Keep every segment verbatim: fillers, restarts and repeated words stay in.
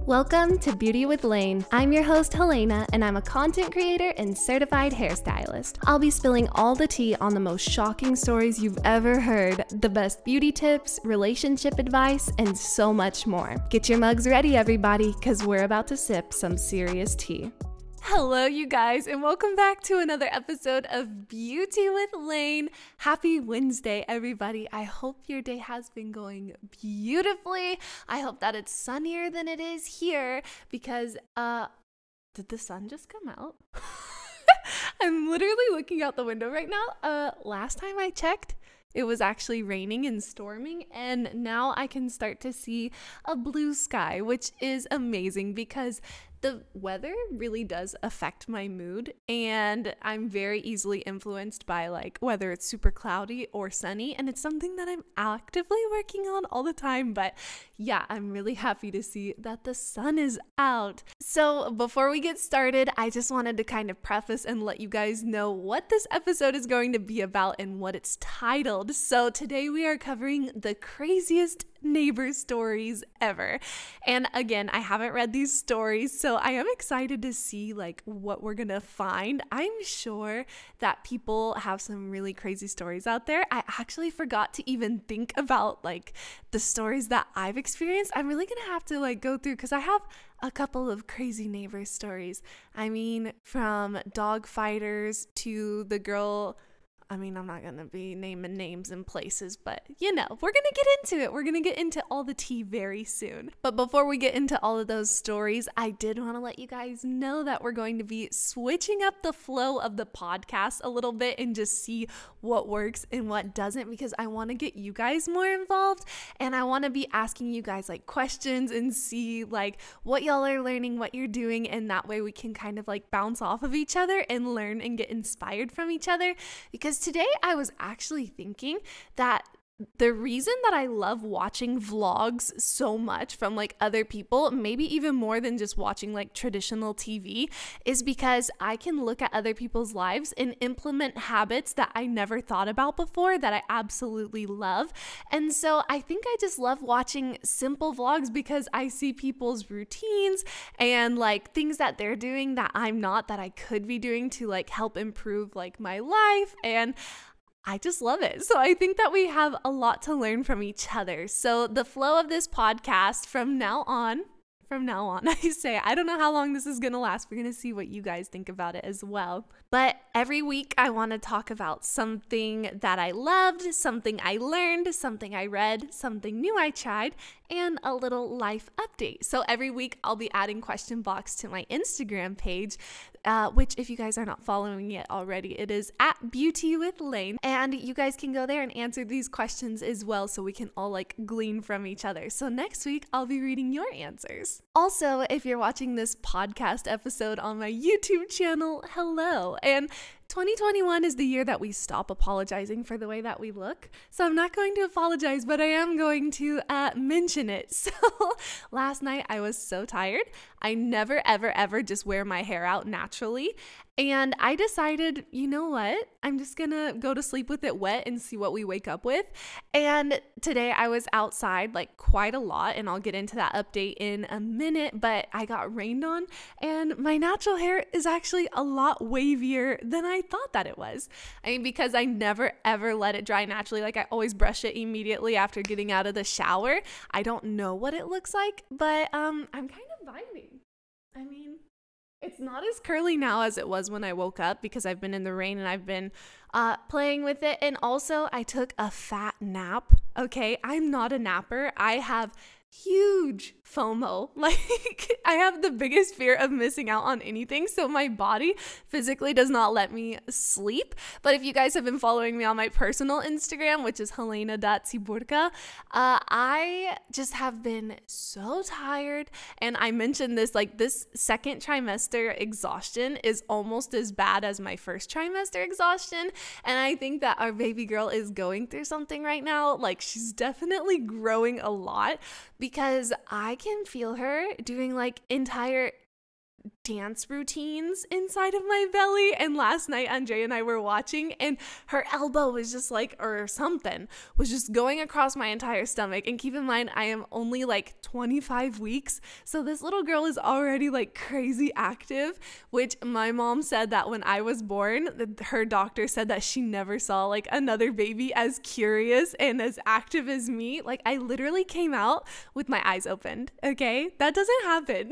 Welcome to Beauty with Lane. I'm your host, Helena, and I'm a content creator and certified hairstylist. I'll be spilling all the tea on the most shocking stories you've ever heard, the best beauty tips, relationship advice, and so much more. Get your mugs ready, everybody, because we're about to sip some serious tea. Hello, you guys, and welcome back to another episode of Beauty with Lane. Happy Wednesday, everybody. I hope your day has been going beautifully. I hope that it's sunnier than it is here because, uh, did the sun just come out? I'm literally looking out the window right now. Uh, last time I checked, it was actually raining and storming, and now I can start to see a blue sky, which is amazing because the weather really does affect my mood, and I'm very easily influenced by like whether it's super cloudy or sunny, and it's something that I'm actively working on all the time. But yeah, I'm really happy to see that the sun is out. So before we get started, I just wanted to kind of preface and let you guys know what this episode is going to be about and what it's titled. So today we are covering the craziest neighbor stories ever. And again, I haven't read these stories, so I am excited to see like what we're gonna find. I'm sure that people have some really crazy stories out there. I actually forgot to even think about like the stories that I've experienced. I'm really gonna have to like go through because I have a couple of crazy neighbor stories. I mean, from dog fighters to the girl I mean, I'm not going to be naming names and places, but you know, we're going to get into it. We're going to get into all the tea very soon. But before we get into all of those stories, I did want to let you guys know that we're going to be switching up the flow of the podcast a little bit and just see what works and what doesn't, because I want to get you guys more involved, and I want to be asking you guys like questions and see like what y'all are learning, what you're doing, and that way we can kind of like bounce off of each other and learn and get inspired from each other. Because today I was actually thinking that the reason that I love watching vlogs so much from like other people, maybe even more than just watching like traditional T V, is because I can look at other people's lives and implement habits that I never thought about before that I absolutely love. And so I think I just love watching simple vlogs because I see people's routines and like things that they're doing that I'm not, that I could be doing to like help improve like my life, and I just love it. So I think that we have a lot to learn from each other. So the flow of this podcast from now on, from now on, I say, I don't know how long this is going to last. We're going to see what you guys think about it as well. But every week I want to talk about something that I loved, something I learned, something I read, something new I tried, and a little life update. So every week I'll be adding question box to my Instagram page, uh, which if you guys are not following it already, it is at Beauty with Lane. And you guys can go there and answer these questions as well, so we can all like glean from each other. So next week I'll be reading your answers. Also, if you're watching this podcast episode on my YouTube channel, hello. And twenty twenty-one is the year that we stop apologizing for the way that we look. So I'm not going to apologize, but I am going to uh, mention it. So last night I was so tired. I never, ever, ever just wear my hair out naturally. And I decided, you know what? I'm just going to go to sleep with it wet and see what we wake up with. And today I was outside like quite a lot, and I'll get into that update in a minute, but I got rained on, and my natural hair is actually a lot wavier than I thought that it was. I mean, because I never ever let it dry naturally. Like I always brush it immediately after getting out of the shower. I don't know what it looks like, but um, I'm kind of vibing. I mean, it's not as curly now as it was when I woke up because I've been in the rain and I've been uh, playing with it. And also I took a fat nap. Okay, I'm not a napper. I have huge FOMO. Like I have the biggest fear of missing out on anything. So my body physically does not let me sleep. But if you guys have been following me on my personal Instagram, which is helena dot ciburca, uh, I just have been so tired. And I mentioned this, like this second trimester exhaustion is almost as bad as my first trimester exhaustion. And I think that our baby girl is going through something right now. Like she's definitely growing a lot, because I can feel her doing like entire dance routines inside of my belly. And last night Andre and I were watching, and her elbow was just like, or something was just going across my entire stomach. And keep in mind, I am only like twenty-five weeks, so this little girl is already like crazy active, which my mom said that when I was born, her doctor said that she never saw like another baby as curious and as active as me. Like, I literally came out with my eyes opened. Okay, that doesn't happen.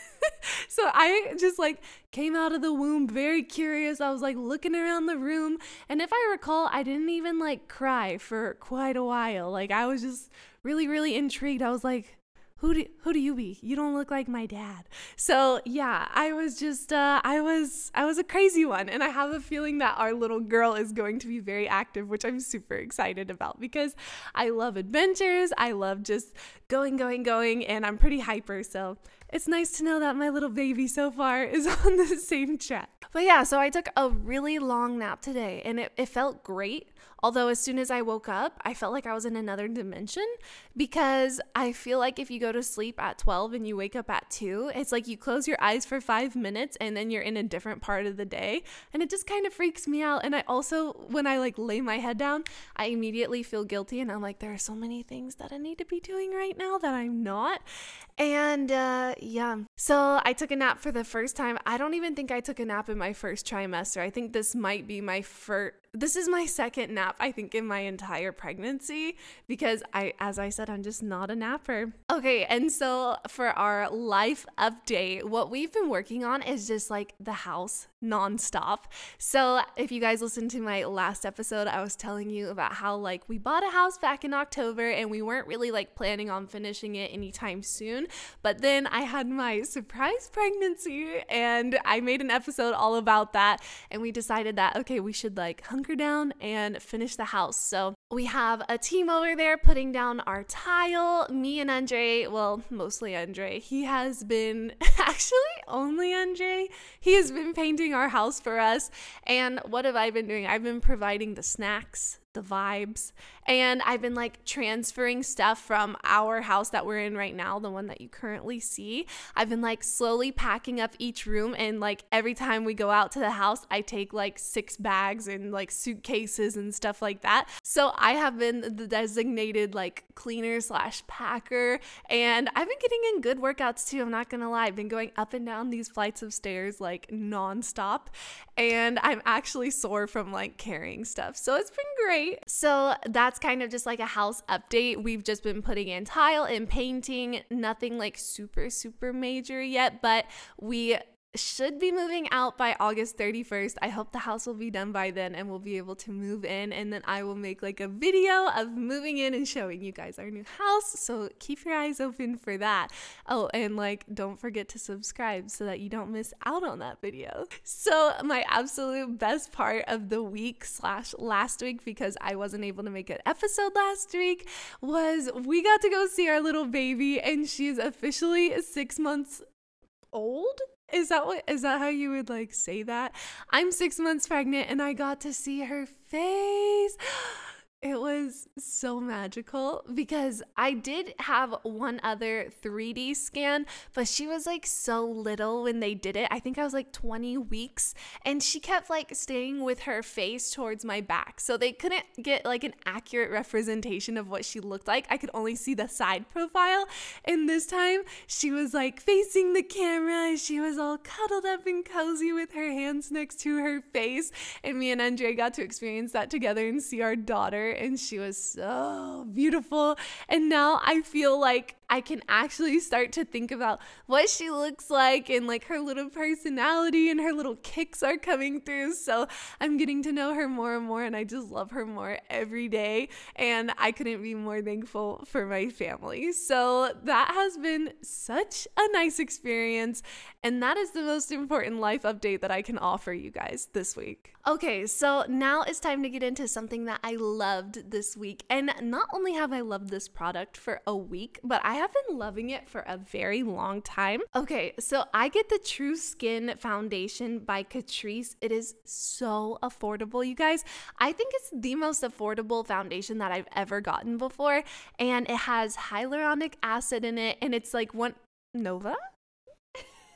So I just like came out of the womb very curious. I was like looking around the room, and if I recall, I didn't even like cry for quite a while. Like, I was just really, really intrigued. I was like, who do, who do you be? You don't look like my dad. So yeah, I was just, uh, I was, I was a crazy one. And I have a feeling that our little girl is going to be very active, which I'm super excited about because I love adventures. I love just going, going, going, and I'm pretty hyper. So it's nice to know that my little baby so far is on the same track. But yeah, so I took a really long nap today, and it, it felt great. Although as soon as I woke up, I felt like I was in another dimension, because I feel like if you go to sleep at twelve and you wake up at two, it's like you close your eyes for five minutes and then you're in a different part of the day. And it just kind of freaks me out. And I also, when I like lay my head down, I immediately feel guilty. And I'm like, there are so many things that I need to be doing right now that I'm not. And uh, yeah, so I took a nap for the first time. I don't even think I took a nap in my first trimester. I think this might be my first, this is my second nap, I think, in my entire pregnancy, because I, as I said, I'm just not a napper. Okay, and so for our life update, what we've been working on is just like the house nonstop. So if you guys listened to my last episode, I was telling you about how like we bought a house back in October and we weren't really like planning on finishing it anytime soon. But then I had my surprise pregnancy and I made an episode all about that. And we decided that, okay, we should like hunker down and finish the house. So we have a team over there putting down our tile. Me and Andre, well, mostly Andre. He has been, actually only Andre, he has been painting our house for us. And what have I been doing? I've been providing the snacks, the vibes, and I've been like transferring stuff from our house that we're in right now, the one that you currently see. I've been like slowly packing up each room, and like every time we go out to the house, I take like six bags and like suitcases and stuff like that. So I have been the designated like cleaner slash packer, and I've been getting in good workouts too. I'm not gonna lie. I've been going up and down these flights of stairs like nonstop, and I'm actually sore from like carrying stuff. So it's been great. So that's kind of just like a house update. We've just been putting in tile and painting, nothing like super, super major yet, but we should be moving out by August thirty-first. I hope the house will be done by then and we'll be able to move in, and then I will make like a video of moving in and showing you guys our new house. So keep your eyes open for that. Oh, and like don't forget to subscribe so that you don't miss out on that video. So my absolute best part of the week slash last week, because I wasn't able to make an episode last week, was we got to go see our little baby, and she's officially six months old. Is that what, is that how you would like say that? I'm six months pregnant and I got to see her face. It was so magical because I did have one other three D scan, but she was like so little when they did it. I think I was like twenty weeks, and she kept like staying with her face towards my back. So they couldn't get like an accurate representation of what she looked like. I could only see the side profile. And this time she was like facing the camera, and she was all cuddled up and cozy with her hands next to her face. And me and Andre got to experience that together and see our daughter. And she was so beautiful. And now I feel like I can actually start to think about what she looks like, and like her little personality and her little kicks are coming through. So I'm getting to know her more and more, and I just love her more every day. And I couldn't be more thankful for my family. So that has been such a nice experience. And that is the most important life update that I can offer you guys this week. Okay, so now it's time to get into something that I loved this week. And not only have I loved this product for a week, but I have been loving it for a very long time. Okay, so I get the True Skin Foundation by Catrice. It is so affordable, you guys. I think it's the most affordable foundation that I've ever gotten before. And it has hyaluronic acid in it, and it's like one Nova?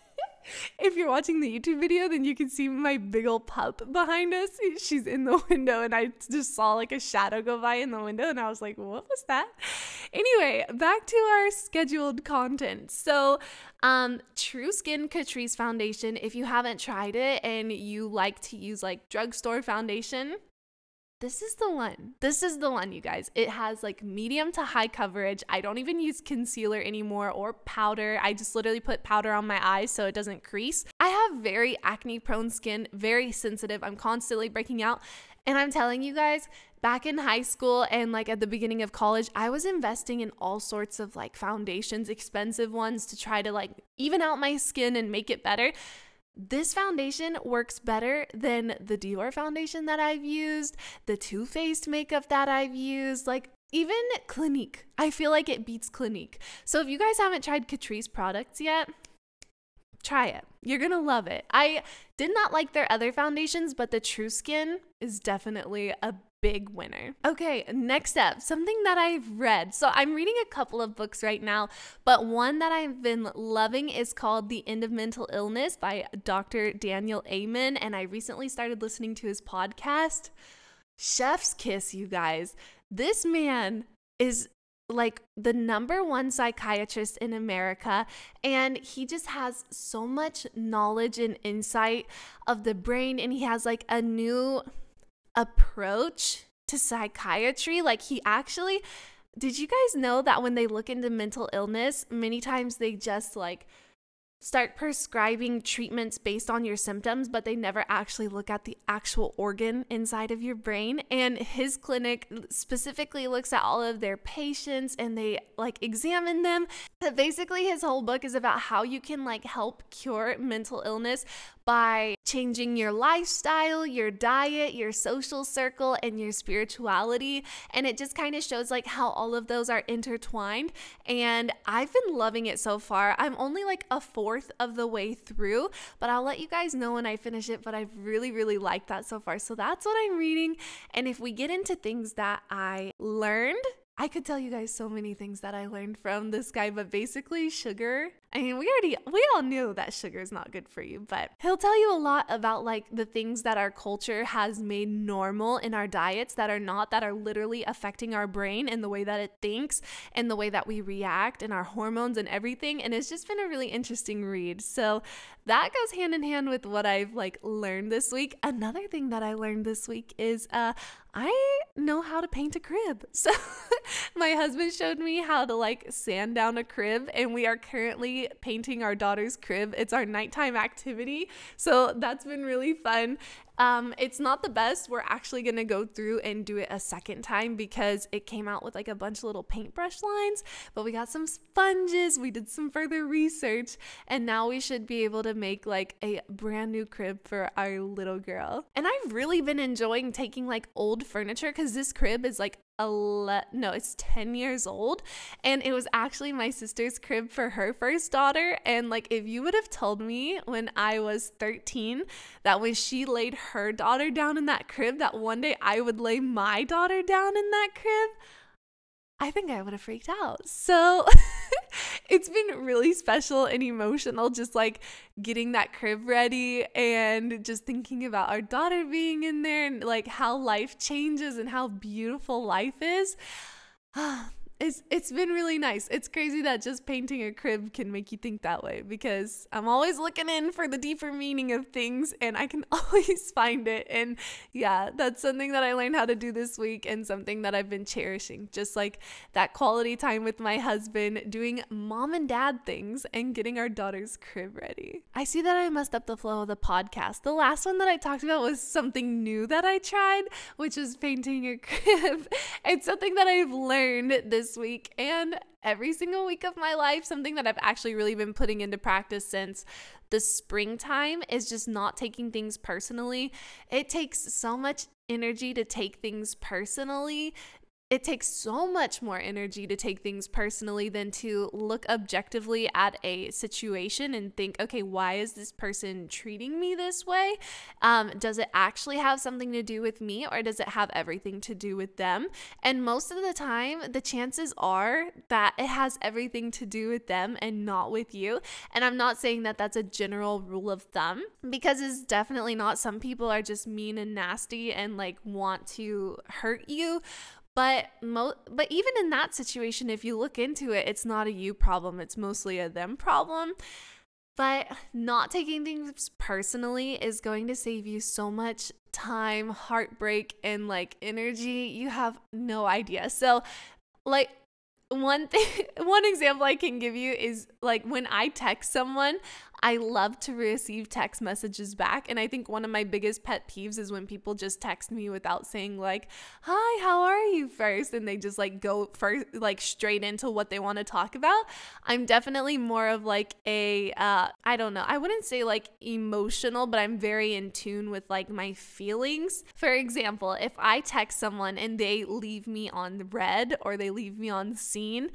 If you're watching the YouTube video, then you can see my big old pup behind us. She's in the window, and I just saw like a shadow go by in the window, and I was like, what was that? Anyway, back to our scheduled content. So, um, True Skin Catrice foundation, if you haven't tried it and you like to use like drugstore foundation, this is the one. This is the one, you guys. It has like medium to high coverage. I don't even use concealer anymore or powder. I just literally put powder on my eyes so it doesn't crease. I have very acne prone skin, very sensitive. I'm constantly breaking out. And I'm telling you guys, back in high school and like at the beginning of college, I was investing in all sorts of like foundations, expensive ones to try to like even out my skin and make it better. This foundation works better than the Dior foundation that I've used, the Too Faced makeup that I've used, like even Clinique. I feel like it beats Clinique. So if you guys haven't tried Catrice products yet, try it. You're gonna love it. I did not like their other foundations, but the True Skin is definitely a big winner. Okay, next up, something that I've read. So I'm reading a couple of books right now, but one that I've been loving is called The End of Mental Illness by Doctor Daniel Amen, and I recently started listening to his podcast. Chef's kiss, you guys. This man is like the number one psychiatrist in America, and he just has so much knowledge and insight of the brain, and he has like a new approach to psychiatry. Like he actually, did you guys know that when they look into mental illness, many times they just like start prescribing treatments based on your symptoms, but they never actually look at the actual organ inside of your brain. And his clinic specifically looks at all of their patients and they like examine them. But basically his whole book is about how you can like help cure mental illness by changing your lifestyle, your diet, your social circle, and your spirituality. And it just kind of shows like how all of those are intertwined. And I've been loving it so far. I'm only like a fourth of the way through, but I'll let you guys know when I finish it. But I've really, really liked that so far. So that's what I'm reading. And if we get into things that I learned, I could tell you guys so many things that I learned from this guy, but basically sugar. I mean, we already, we all knew that sugar is not good for you, but he'll tell you a lot about like the things that our culture has made normal in our diets that are not, that are literally affecting our brain and the way that it thinks and the way that we react and our hormones and everything. And it's just been a really interesting read. So that goes hand in hand with what I've like learned this week. Another thing that I learned this week is uh, I know how to paint a crib. So my husband showed me how to like sand down a crib, and we are currently painting our daughter's crib. It's our nighttime activity. So that's been really fun. Um, it's not the best. We're actually going to go through and do it a second time because it came out with like a bunch of little paintbrush lines, but we got some sponges. We did some further research, and now we should be able to make like a brand new crib for our little girl. And I've really been enjoying taking like old furniture because this crib is like ele- no, it's ten years old, and it was actually my sister's crib for her first daughter. And like, if you would have told me when I was thirteen that when she laid her daughter down in that crib, that one day I would lay my daughter down in that crib, I think I would have freaked out. So it's been really special and emotional, just like getting that crib ready and just thinking about our daughter being in there and like how life changes and how beautiful life is. It's it's been really nice. It's crazy that just painting a crib can make you think that way, because I'm always looking in for the deeper meaning of things and I can always find it. And yeah, that's something that I learned how to do this week and something that I've been cherishing. Just like that quality time with my husband, doing mom and dad things and getting our daughter's crib ready. I see that I messed up the flow of the podcast. The last one that I talked about was something new that I tried, which is painting a crib. It's something that I've learned this week and every single week of my life, something that I've actually really been putting into practice since the springtime, is just not taking things personally. It takes so much energy to take things personally it takes so much more energy to take things personally than to look objectively at a situation and think, okay, why is this person treating me this way? Um, does it actually have something to do with me, or does it have everything to do with them? And most of the time, the chances are that it has everything to do with them and not with you. And I'm not saying that that's a general rule of thumb, because it's definitely not. Some people are just mean and nasty and like want to hurt you. But mo- but even in that situation, if you look into it, it's not a you problem. It's mostly a them problem. But not taking things personally is going to save you so much time, heartbreak, and like energy. You have no idea. So like one thing, one example I can give you is like when I text someone, I love to receive text messages back. And I think one of my biggest pet peeves is when people just text me without saying like, hi, how are you first? And they just like go first, like straight into what they want to talk about. I'm definitely more of like a, uh, I don't know, I wouldn't say like emotional, but I'm very in tune with like my feelings. For example, if I text someone and they leave me on red or they leave me on seen,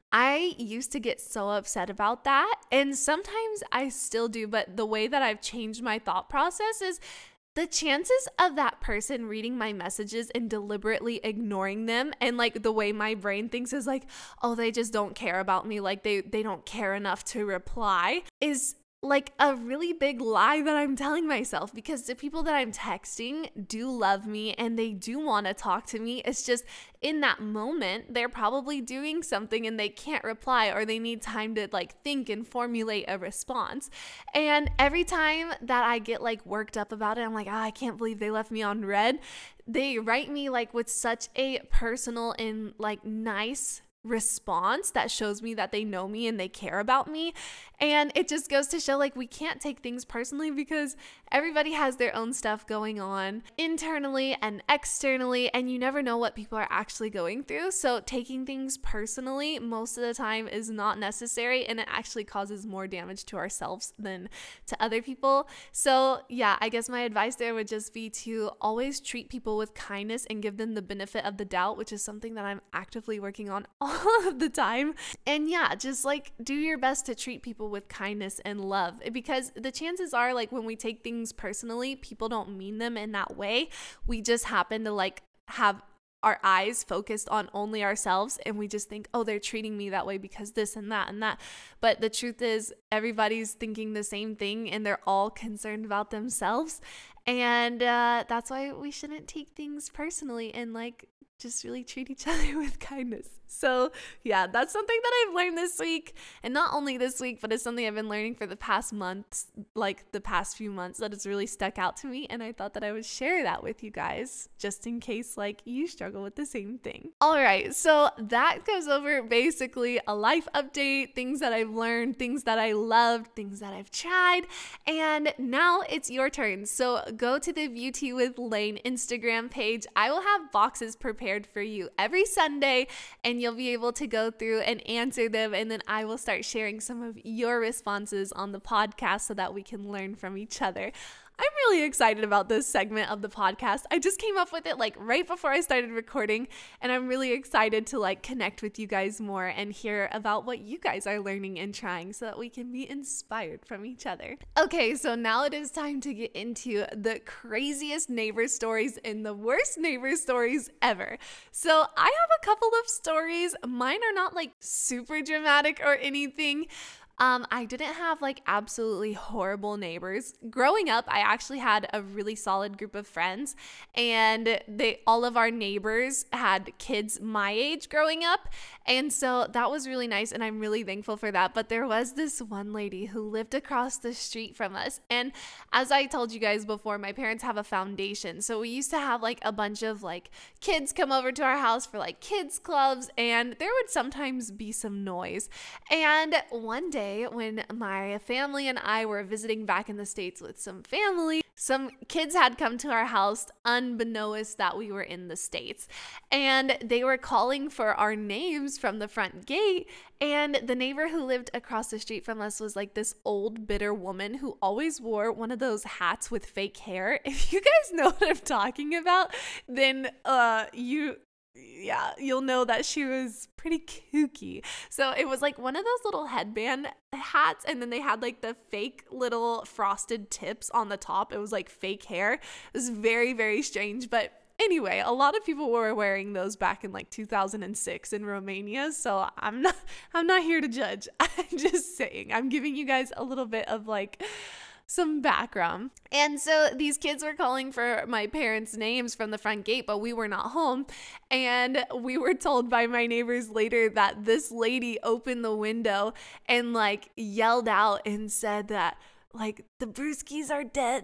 I used to get so upset about that, and sometimes I still do, but the way that I've changed my thought process is the chances of that person reading my messages and deliberately ignoring them, and like the way my brain thinks is like, oh, they just don't care about me, like they, they don't care enough to reply, is like a really big lie that I'm telling myself, because the people that I'm texting do love me and they do want to talk to me. It's just in that moment, they're probably doing something and they can't reply, or they need time to like think and formulate a response. And every time that I get like worked up about it, I'm like, oh, I can't believe they left me on red. They write me like with such a personal and like nice response that shows me that they know me and they care about me. And it just goes to show like we can't take things personally, because everybody has their own stuff going on internally and externally, and you never know what people are actually going through. So taking things personally most of the time is not necessary, and it actually causes more damage to ourselves than to other people. So yeah, I guess my advice there would just be to always treat people with kindness and give them the benefit of the doubt, which is something that I'm actively working on all of the time. And yeah, just like do your best to treat people with kindness and love, because the chances are like when we take things personally, people don't mean them in that way. We just happen to like have our eyes focused on only ourselves, and we just think, oh, they're treating me that way because this and that and that. But the truth is everybody's thinking the same thing, and they're all concerned about themselves. And uh, that's why we shouldn't take things personally and like just really treat each other with kindness. So yeah, that's something that I've learned this week. And not only this week, but it's something I've been learning for the past months, like the past few months, that has really stuck out to me. And I thought that I would share that with you guys, just in case like you struggle with the same thing. All right, so that goes over basically a life update, things that I've learned, things that I loved, things that I've tried. And now it's your turn. So go to the Beauty with Lane Instagram page. I will have boxes prepared for you every Sunday, and you'll be able to go through and answer them, and then I will start sharing some of your responses on the podcast so that we can learn from each other. I'm really excited about this segment of the podcast. I just came up with it like right before I started recording, and I'm really excited to like connect with you guys more and hear about what you guys are learning and trying so that we can be inspired from each other. Okay, so now it is time to get into the craziest neighbor stories and the worst neighbor stories ever. So I have a couple of stories. Mine are not like super dramatic or anything. Um, I didn't have like absolutely horrible neighbors. Growing up, I actually had a really solid group of friends, and they all of our neighbors had kids my age growing up, and so that was really nice, and I'm really thankful for that. But there was this one lady who lived across the street from us, and as I told you guys before, my parents have a foundation, so we used to have like a bunch of like kids come over to our house for like kids clubs, and there would sometimes be some noise. And one day when my family and I were visiting back in the States with some family, some kids had come to our house unbeknownst that we were in the States, and they were calling for our names from the front gate. And the neighbor who lived across the street from us was like this old bitter woman who always wore one of those hats with fake hair. If you guys know what I'm talking about, then uh you yeah, you'll know that she was pretty kooky. So it was like one of those little headband hats, and then they had like the fake little frosted tips on the top. It was like fake hair. It was very, very strange. But anyway, a lot of people were wearing those back in like two thousand six in Romania. So I'm not, I'm not here to judge. I'm just saying, I'm giving you guys a little bit of like some background. And so these kids were calling for my parents' names from the front gate, but we were not home. And we were told by my neighbors later that this lady opened the window and like yelled out and said that like the Brewskis are dead.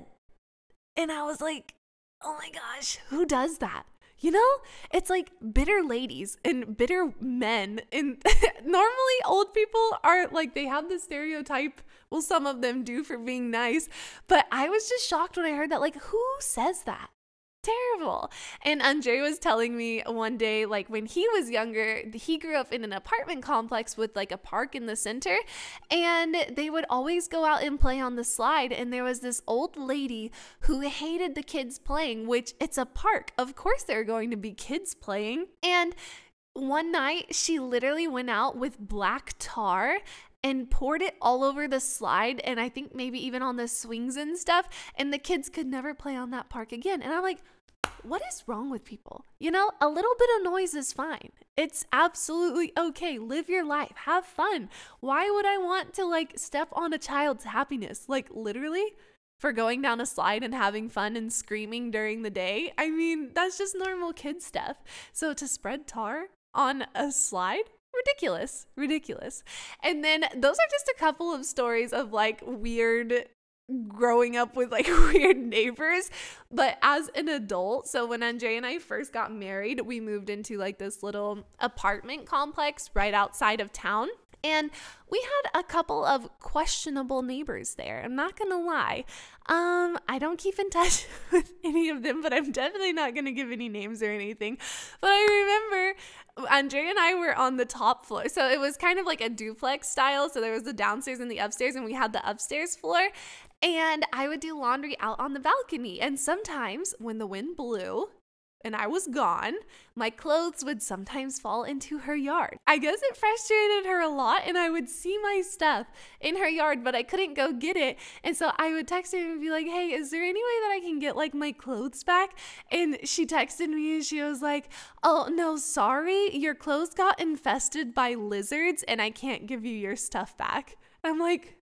And I was like, oh my gosh, who does that? You know, it's like bitter ladies and bitter men. And normally old people are like, they have the stereotype. Well, some of them do, for being nice. But I was just shocked when I heard that. Like, who says that? Terrible. And Andre was telling me one day, like when he was younger, he grew up in an apartment complex with like a park in the center, and they would always go out and play on the slide. And there was this old lady who hated the kids playing, which it's a park. Of course there are going to be kids playing. And one night she literally went out with black tar and poured it all over the slide, and I think maybe even on the swings and stuff, and the kids could never play on that park again. And I'm like, what is wrong with people? You know, a little bit of noise is fine. It's absolutely okay. Live your life. Have fun. Why would I want to like step on a child's happiness? Like literally for going down a slide and having fun and screaming during the day? I mean, that's just normal kid stuff. So to spread tar on a slide? Ridiculous, ridiculous. And then those are just a couple of stories of like weird growing up with like weird neighbors. But as an adult, so when Andre and I first got married, we moved into like this little apartment complex right outside of town. And we had a couple of questionable neighbors there. I'm not going to lie. Um, I don't keep in touch with any of them, but I'm definitely not going to give any names or anything. But I remember Andre and I were on the top floor. So it was kind of like a duplex style. So there was the downstairs and the upstairs, and we had the upstairs floor. And I would do laundry out on the balcony. And sometimes when the wind blew and I was gone, my clothes would sometimes fall into her yard. I guess it frustrated her a lot, and I would see my stuff in her yard, but I couldn't go get it. And so I would text her and be like, hey, is there any way that I can get like my clothes back? And she texted me and she was like, oh, no, sorry. Your clothes got infested by lizards and I can't give you your stuff back. I'm like,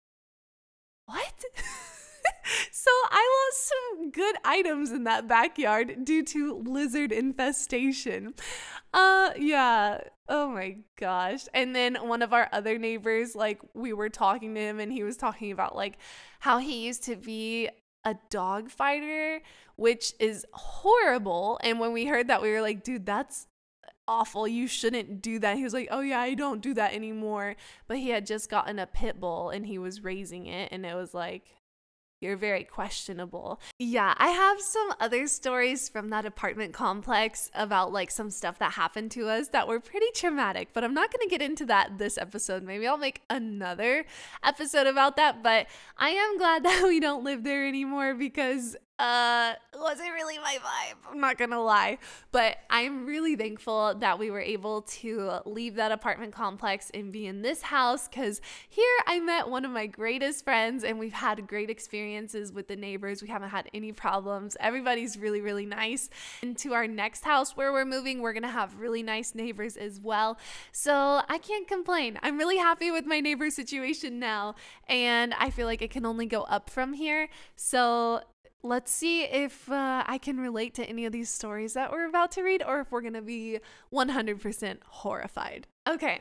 what? So I lost some good items in that backyard due to lizard infestation. Uh, yeah. Oh my gosh. And then one of our other neighbors, like we were talking to him and he was talking about like how he used to be a dog fighter, which is horrible. And when we heard that, we were like, dude, that's awful. You shouldn't do that. He was like, oh yeah, I don't do that anymore. But he had just gotten a pit bull and he was raising it, and it was like, you're very questionable. Yeah, I have some other stories from that apartment complex about like some stuff that happened to us that were pretty traumatic, but I'm not going to get into that this episode. Maybe I'll make another episode about that, but I am glad that we don't live there anymore because uh it wasn't really my vibe. I'm not gonna lie, but I'm really thankful that we were able to leave that apartment complex and be in this house, because here I met one of my greatest friends and we've had great experiences with the neighbors. We haven't had any problems. Everybody's really, really nice. And to our next house where we're moving, we're gonna have really nice neighbors as well. So I can't complain. I'm really happy with my neighbor situation now, and I feel like it can only go up from here. So let's see if uh, I can relate to any of these stories that we're about to read, or if we're going to be one hundred percent horrified. Okay,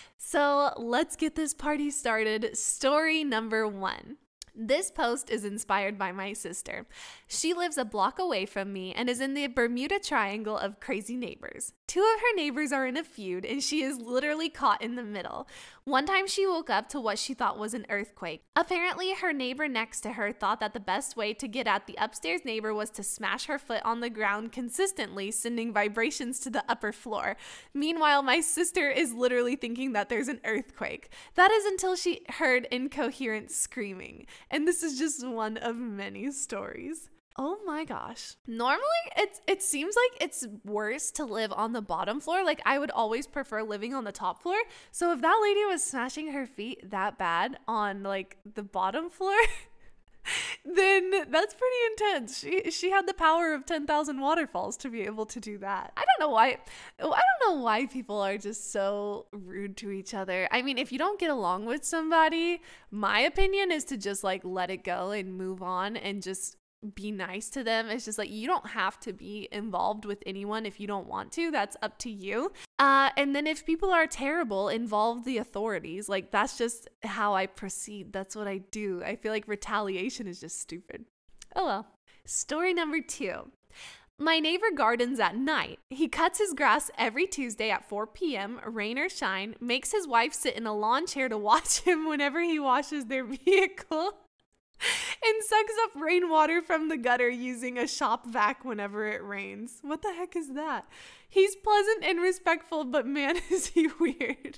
so let's get this party started. Story number one. This post is inspired by my sister. She lives a block away from me and is in the Bermuda Triangle of crazy neighbors. Two of her neighbors are in a feud, and she is literally caught in the middle. One time she woke up to what she thought was an earthquake. Apparently, her neighbor next to her thought that the best way to get at the upstairs neighbor was to smash her foot on the ground consistently, sending vibrations to the upper floor. Meanwhile, my sister is literally thinking that there's an earthquake. That is until she heard incoherent screaming. And this is just one of many stories. Oh my gosh. Normally, it's it seems like it's worse to live on the bottom floor. Like, I would always prefer living on the top floor. So if that lady was smashing her feet that bad on like the bottom floor, then that's pretty intense. She she had the power of ten thousand waterfalls to be able to do that. I don't know why. I don't know why people are just so rude to each other. I mean, if you don't get along with somebody, my opinion is to just like let it go and move on and just be nice to them. It's just like, you don't have to be involved with anyone if you don't want to. That's up to you. Uh, and then if people are terrible, involve the authorities. Like, that's just how I proceed. That's what I do. I feel like retaliation is just stupid. Oh well. Story number two. My neighbor gardens at night. He cuts his grass every Tuesday at four p.m., rain or shine, makes his wife sit in a lawn chair to watch him whenever he washes their vehicle, and sucks up rainwater from the gutter using a shop vac whenever it rains. What the heck is that? He's pleasant and respectful, but man, is he weird.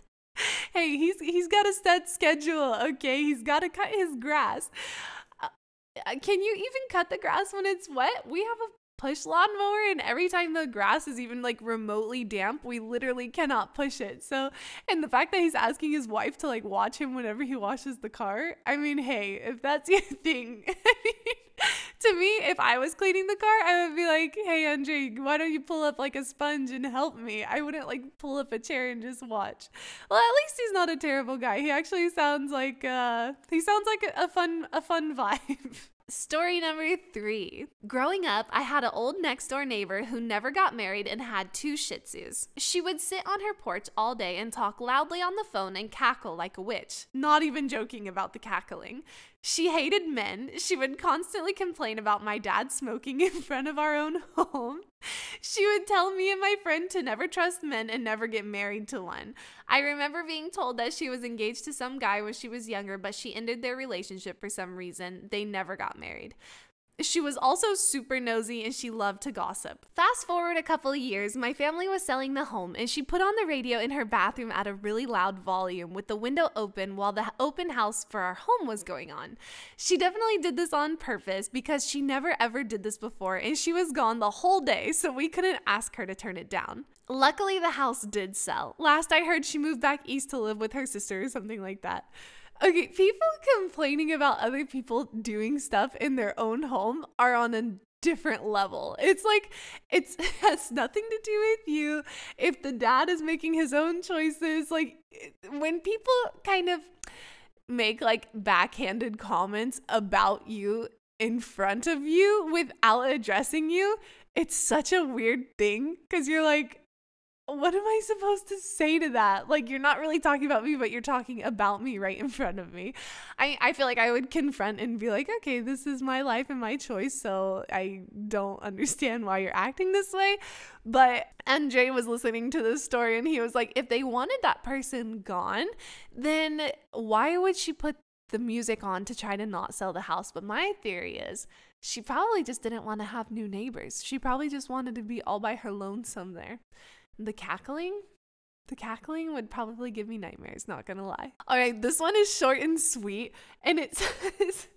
Hey, he's he's got a set schedule, okay? He's got to cut his grass. Uh, can you even cut the grass when it's wet? We have a push lawnmower, and every time the grass is even like remotely damp, we literally cannot push it. So, and the fact that he's asking his wife to like watch him whenever he washes the car, I mean, hey, if that's your thing, I mean, to me, if I was cleaning the car, I would be like, hey, Andre, why don't you pull up like a sponge and help me? I wouldn't like pull up a chair and just watch. Well, at least he's not a terrible guy. He actually sounds like uh he sounds like a, a fun a fun vibe. Story number three. Growing up, I had an old next door neighbor who never got married and had two Shih Tzus. She would sit on her porch all day and talk loudly on the phone and cackle like a witch. Not even joking about the cackling. She hated men. She would constantly complain about my dad smoking in front of our own home. She would tell me and my friend to never trust men and never get married to one. I remember being told that she was engaged to some guy when she was younger, but she ended their relationship for some reason. They never got married. She was also super nosy and she loved to gossip. Fast forward a couple of years, my family was selling the home and she put on the radio in her bathroom at a really loud volume with the window open while the open house for our home was going on. She definitely did this on purpose because she never ever did this before and she was gone the whole day, so we couldn't ask her to turn it down. Luckily, the house did sell. Last I heard, she moved back east to live with her sister or something like that. Okay, people complaining about other people doing stuff in their own home are on a different level. It's like, it's, it has nothing to do with you. If the dad is making his own choices, like when people kind of make like backhanded comments about you in front of you without addressing you, it's such a weird thing because you're like, what am I supposed to say to that? Like, you're not really talking about me, but you're talking about me right in front of me. I, I feel like I would confront and be like, okay, this is my life and my choice, so I don't understand why you're acting this way. But Andre was listening to this story and he was like, if they wanted that person gone, then why would she put the music on to try to not sell the house? But my theory is she probably just didn't want to have new neighbors. She probably just wanted to be all by her lonesome there. The cackling? The cackling would probably give me nightmares, not gonna lie. All right, this one is short and sweet, and it says,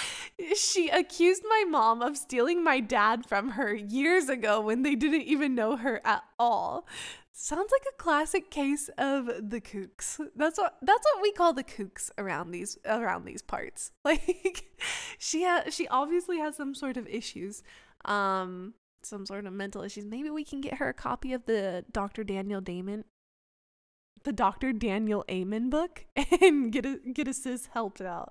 she accused my mom of stealing my dad from her years ago when they didn't even know her at all. Sounds like a classic case of the kooks. That's what that's what we call the kooks around these around these parts. Like, she ha- she obviously has some sort of issues. Um some sort of mental issues. Maybe we can get her a copy of the Doctor Daniel Damon, the Doctor Daniel Amen book and get a, get a sis helped out.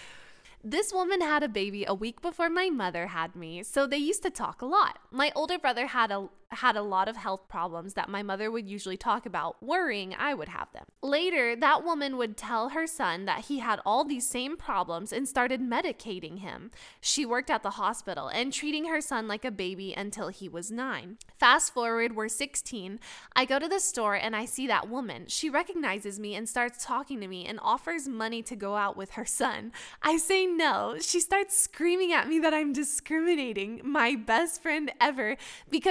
This woman had a baby a week before my mother had me, so they used to talk a lot. My older brother had a had a lot of health problems that my mother would usually talk about, worrying I would have them. Later, that woman would tell her son that he had all these same problems and started medicating him. She worked at the hospital and treating her son like a baby until he was nine. Fast forward, we're sixteen. I go to the store and I see that woman. She recognizes me and starts talking to me and offers money to go out with her son. I say no. She starts screaming at me that I'm discriminating my best friend ever because of his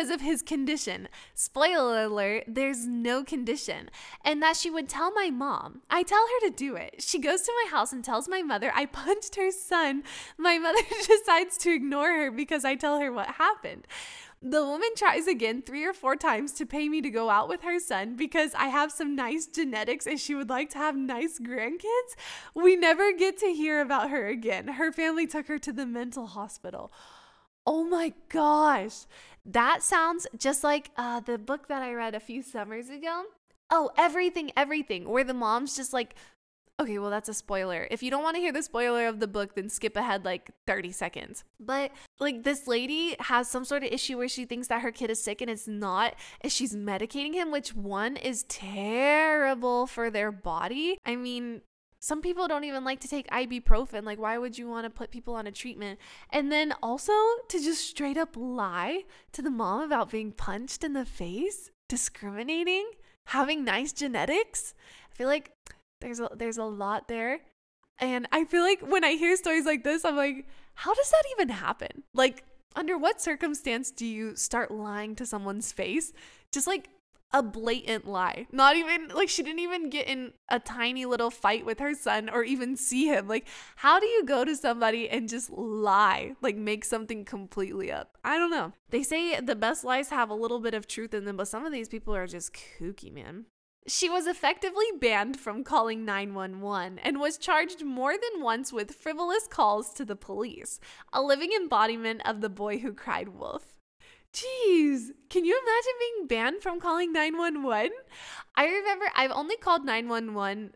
condition. Spoiler alert, there's no condition. And that she would tell my mom. I tell her to do it. She goes to my house and tells my mother I punched her son. My mother decides to ignore her because I tell her what happened. The woman tries again three or four times to pay me to go out with her son because I have some nice genetics and she would like to have nice grandkids. We never get to hear about her again. Her family took her to the mental hospital. Oh my gosh. That sounds just like uh, the book that I read a few summers ago. Oh, Everything, Everything, where the mom's just like, okay, well, that's a spoiler. If you don't want to hear the spoiler of the book, then skip ahead like thirty seconds. But like this lady has some sort of issue where she thinks that her kid is sick and it's not, and she's medicating him, which one is terrible for their body. I mean, some people don't even like to take ibuprofen. Like, why would you want to put people on a treatment? And then also to just straight up lie to the mom about being punched in the face, discriminating, having nice genetics. I feel like There's a, there's a lot there. And I feel like when I hear stories like this, I'm like, how does that even happen? Like, under what circumstance do you start lying to someone's face? Just like a blatant lie. Not even, like, she didn't even get in a tiny little fight with her son or even see him. Like, how do you go to somebody and just lie? Like, make something completely up? I don't know. They say the best lies have a little bit of truth in them, but some of these people are just kooky, man. She was effectively banned from calling nine one one and was charged more than once with frivolous calls to the police, a living embodiment of the boy who cried wolf. Jeez, can you imagine being banned from calling nine one one? I remember I've only called nine one one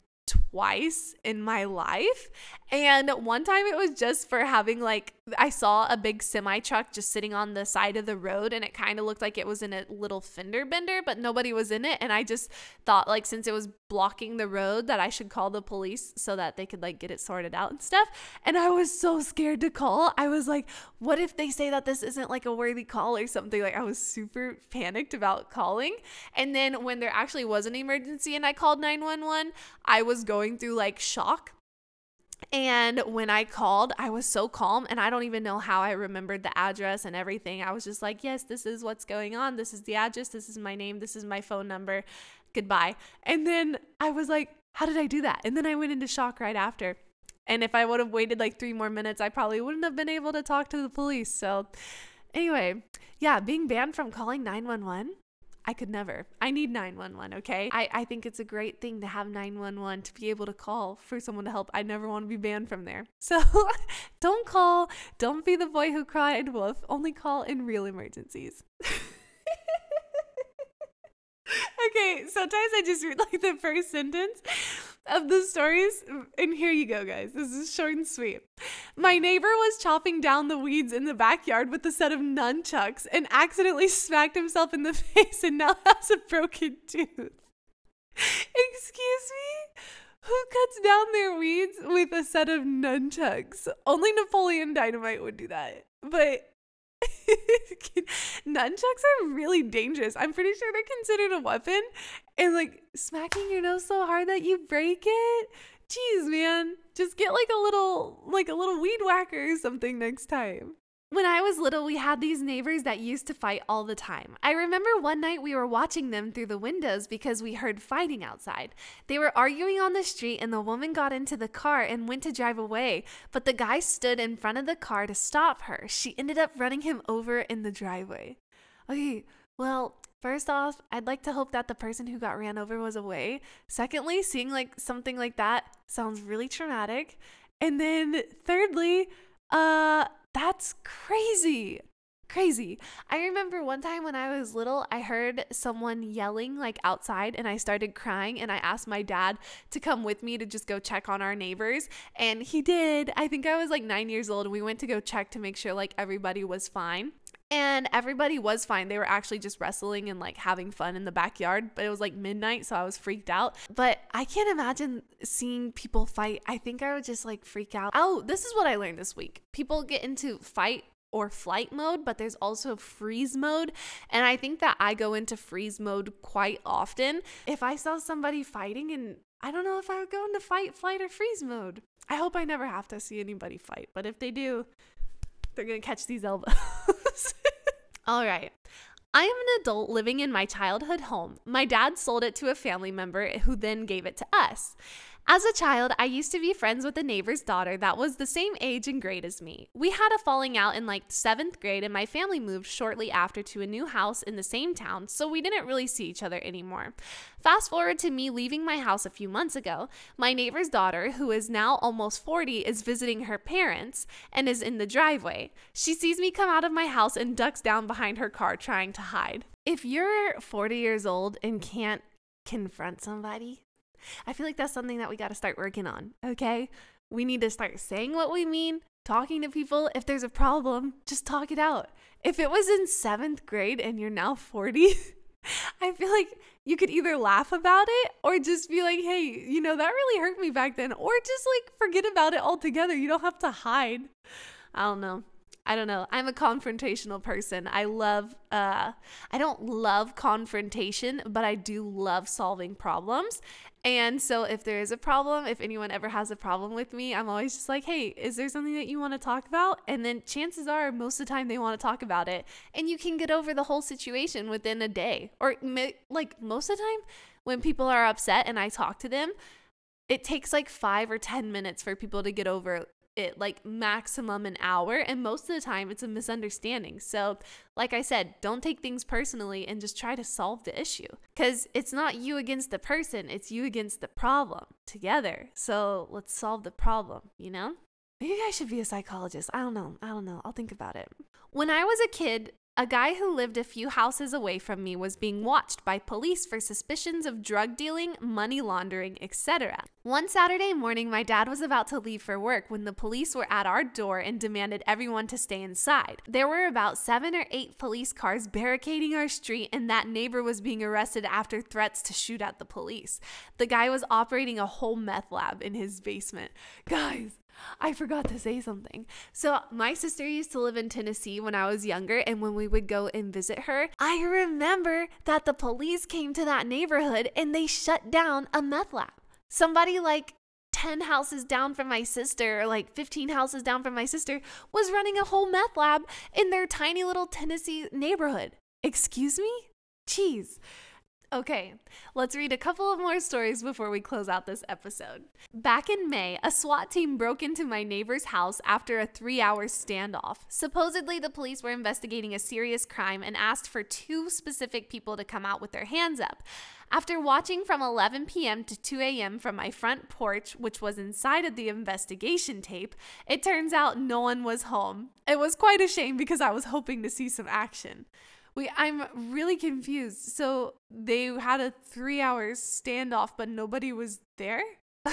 twice in my life, and one time it was just for having, like, I saw a big semi truck just sitting on the side of the road and it kind of looked like it was in a little fender bender, but nobody was in it, and I just thought, like, since it was blocking the road, that I should call the police so that they could, like, get it sorted out and stuff. And I was so scared to call. I was like, what if they say that this isn't like a worthy call or something? Like, I was super panicked about calling. And then when there actually was an emergency and I called nine one one, I was going through like shock. And when I called, I was so calm, and I don't even know how I remembered the address and everything. I was just like, yes, this is what's going on. This is the address. This is my name. This is my phone number. Goodbye. And then I was like, how did I do that? And then I went into shock right after. And if I would have waited like three more minutes, I probably wouldn't have been able to talk to the police. So anyway, yeah, being banned from calling nine one one. I could never. I need nine one one, okay? I, I think it's a great thing to have nine one one, to be able to call for someone to help. I never want to be banned from there. So don't call. Don't be the boy who cried wolf. Only call in real emergencies. Okay, sometimes I just read like the first sentence of the stories, and here you go, guys. This is short and sweet. My neighbor was chopping down the weeds in the backyard with a set of nunchucks and accidentally smacked himself in the face and now has a broken tooth. Excuse me? Who cuts down their weeds with a set of nunchucks? Only Napoleon Dynamite would do that. But nunchucks are really dangerous. I'm pretty sure they're considered a weapon. And like smacking your nose so hard that you break it. Jeez, man. Just get like a little, like a little weed whacker or something next time. When I was little, we had these neighbors that used to fight all the time. I remember one night we were watching them through the windows because we heard fighting outside. They were arguing on the street, and the woman got into the car and went to drive away, but the guy stood in front of the car to stop her. She ended up running him over in the driveway. Okay, well, first off, I'd like to hope that the person who got ran over was away. Secondly, seeing like something like that sounds really traumatic. And then thirdly, uh... that's crazy. Crazy. I remember one time when I was little, I heard someone yelling like outside, and I started crying, and I asked my dad to come with me to just go check on our neighbors, and he did. I think I was like nine years old, and we went to go check to make sure like everybody was fine. And everybody was fine. They were actually just wrestling and like having fun in the backyard, but it was like midnight, so I was freaked out. But I can't imagine seeing people fight. I think I would just like freak out. Oh, this is what I learned this week. People get into fight or flight mode, but there's also freeze mode. And I think that I go into freeze mode quite often. If I saw somebody fighting, and I don't know if I would go into fight, flight, or freeze mode. I hope I never have to see anybody fight, but if they do, they're gonna catch these elbows. All right. I am an adult living in my childhood home. My dad sold it to a family member who then gave it to us. As a child, I used to be friends with a neighbor's daughter that was the same age and grade as me. We had a falling out in like seventh grade, and my family moved shortly after to a new house in the same town, so we didn't really see each other anymore. Fast forward to me leaving my house a few months ago. My neighbor's daughter, who is now almost forty, is visiting her parents and is in the driveway. She sees me come out of my house and ducks down behind her car trying to hide. If you're forty years old and can't confront somebody, I feel like that's something that we got to start working on, okay? We need to start saying what we mean, talking to people. If there's a problem, just talk it out. If it was in seventh grade and you're now forty, I feel like you could either laugh about it or just be like, hey, you know, that really hurt me back then. Or just like forget about it altogether. You don't have to hide. I don't know. I don't know. I'm a confrontational person. I love, uh, I don't love confrontation, but I do love solving problems. And so if there is a problem, if anyone ever has a problem with me, I'm always just like, hey, is there something that you want to talk about? And then chances are most of the time they want to talk about it, and you can get over the whole situation within a day. Or like most of the time when people are upset and I talk to them, it takes like five or ten minutes for people to get over it, like maximum an hour, and most of the time it's a misunderstanding. So like I said, don't take things personally and just try to solve the issue, because it's not you against the person, it's you against the problem together. So let's solve the problem, you know? Maybe I should be a psychologist. I don't know. I don't know. I'll think about it. When I was a kid, a guy who lived a few houses away from me was being watched by police for suspicions of drug dealing, money laundering, et cetera. One Saturday morning, my dad was about to leave for work when the police were at our door and demanded everyone to stay inside. There were about seven or eight police cars barricading our street, and that neighbor was being arrested after threats to shoot at the police. The guy was operating a whole meth lab in his basement. Guys, I forgot to say something. So my sister used to live in Tennessee when I was younger, and when we would go and visit her, I remember that the police came to that neighborhood and they shut down a meth lab. Somebody like ten houses down from my sister, or like fifteen houses down from my sister, was running a whole meth lab in their tiny little Tennessee neighborhood. Excuse me? Jeez. Okay, let's read a couple of more stories before we close out this episode. Back in May, a SWAT team broke into my neighbor's house after a three-hour standoff. Supposedly, the police were investigating a serious crime and asked for two specific people to come out with their hands up. After watching from eleven p.m. to two a.m. from my front porch, which was inside of the investigation tape, it turns out no one was home. It was quite a shame because I was hoping to see some action. We, I'm really confused. So they had a three hours standoff, but nobody was there?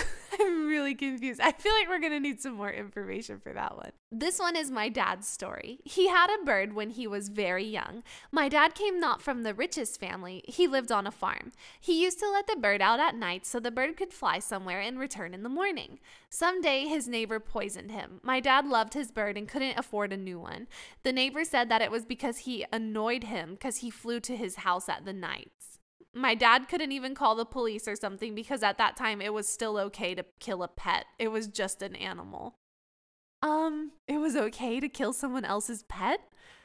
I'm really confused. I feel like we're going to need some more information for that one. This one is my dad's story. He had a bird when he was very young. My dad came not from the richest family. He lived on a farm. He used to let the bird out at night so the bird could fly somewhere and return in the morning. Someday, his neighbor poisoned him. My dad loved his bird and couldn't afford a new one. The neighbor said that it was because he annoyed him because he flew to his house at the nights. My dad couldn't even call the police or something because at that time it was still okay to kill a pet. It was just an animal. Um, it was okay to kill someone else's pet?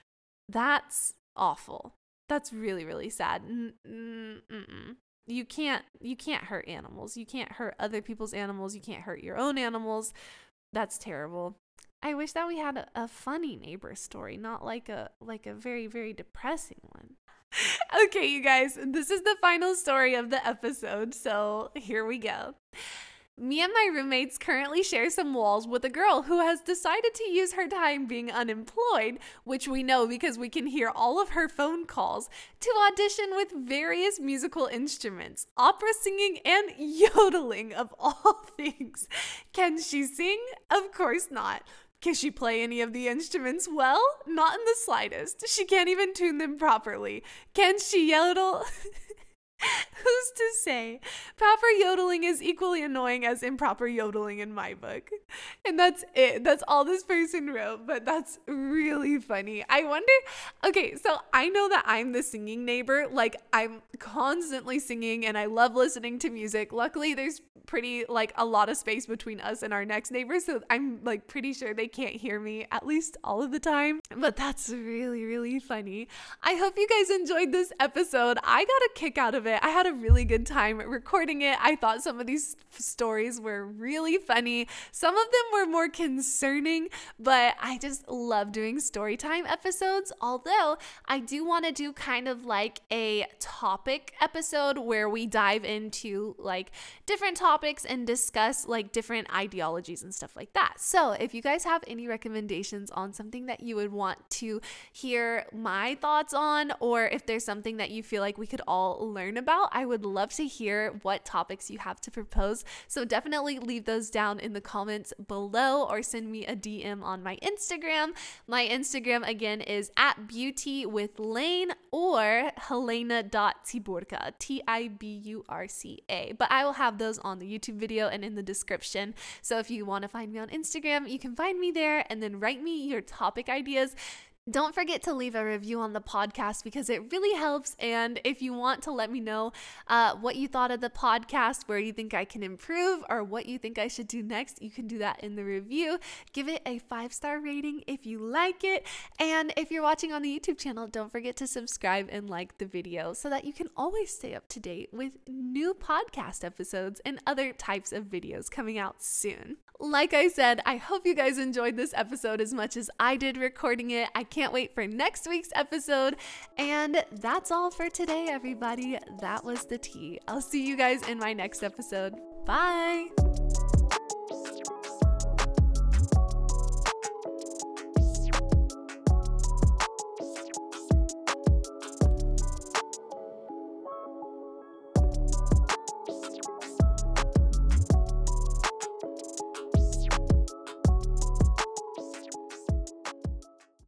That's awful. That's really, really sad. Mm-mm. You can't, you can't hurt animals. You can't hurt other people's animals. You can't hurt your own animals. That's terrible. I wish that we had a, a funny neighbor story, not like a like a very, very depressing one. Okay, you guys, this is the final story of the episode, so here we go. Me and my roommates currently share some walls with a girl who has decided to use her time being unemployed, which we know because we can hear all of her phone calls, to audition with various musical instruments, opera singing, and yodeling of all things. Can she sing? Of course not. Can she play any of the instruments well? Not in the slightest. She can't even tune them properly. Can she yodel? Who's to say? Proper yodeling is equally annoying as improper yodeling in my book. And that's it. That's all this person wrote, but that's really funny. I wonder, okay, so I know that I'm the singing neighbor. Like, I'm constantly singing and I love listening to music. Luckily, there's pretty, like, a lot of space between us and our next neighbor, so I'm, like, pretty sure they can't hear me, at least all of the time. But that's really, really funny. I hope you guys enjoyed this episode. I got a kick out of it. I had a really good time recording it. I thought some of these stories were really funny. Some of them were more concerning, but I just love doing story time episodes. Although I do want to do kind of like a topic episode where we dive into like different topics and discuss like different ideologies and stuff like that. So if you guys have any recommendations on something that you would want to hear my thoughts on, or if there's something that you feel like we could all learn about, I would love to hear what topics you have to propose. So definitely leave those down in the comments below or send me a D M on my Instagram. My Instagram again is at beauty with Lane or helena dot tiburca, T I B U R C A. But I will have those on the YouTube video and in the description. So if you want to find me on Instagram, you can find me there and then write me your topic ideas. Don't forget to leave a review on the podcast because it really helps. And if you want to let me know uh, what you thought of the podcast, where you think I can improve, or what you think I should do next, you can do that in the review. Give it a five-star rating if you like it. And if you're watching on the YouTube channel, don't forget to subscribe and like the video so that you can always stay up to date with new podcast episodes and other types of videos coming out soon. Like I said, I hope you guys enjoyed this episode as much as I did recording it. I can't wait for next week's episode. And that's all for today, everybody. That was the tea. I'll see you guys in my next episode. Bye.